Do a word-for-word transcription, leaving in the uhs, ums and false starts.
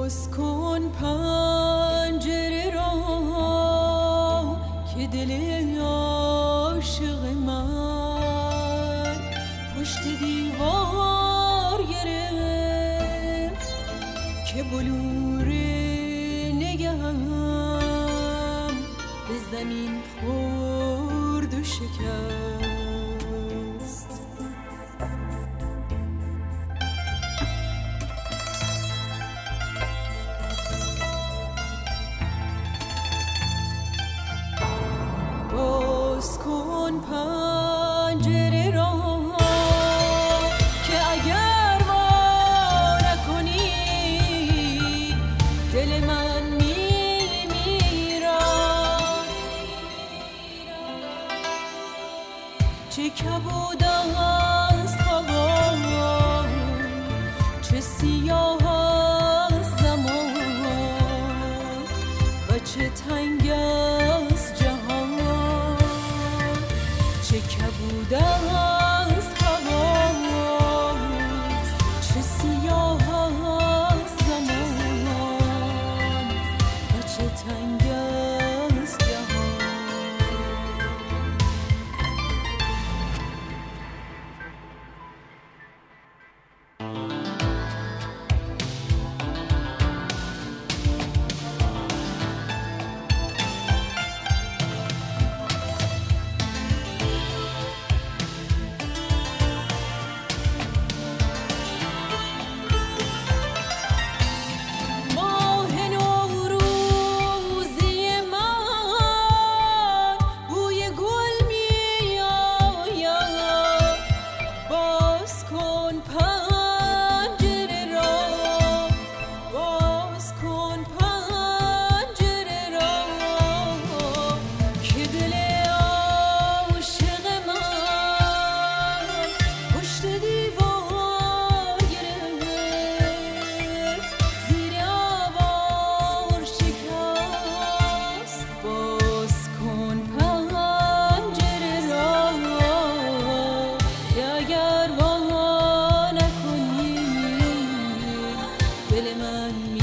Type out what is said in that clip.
باز کن پنجره را که دل عاشق من پشت دیوار گرفت که بلور نگهم به زمین خورد و شکست. باز کن پنجره را که اگر وا نکنی دل من میمیرد. چه کبود است هوا، چه سیاه است زمان و چه تنگ است جهان. چه کبود است هوا، چه سیاه است زمان و چه تنگ است جهان. دل من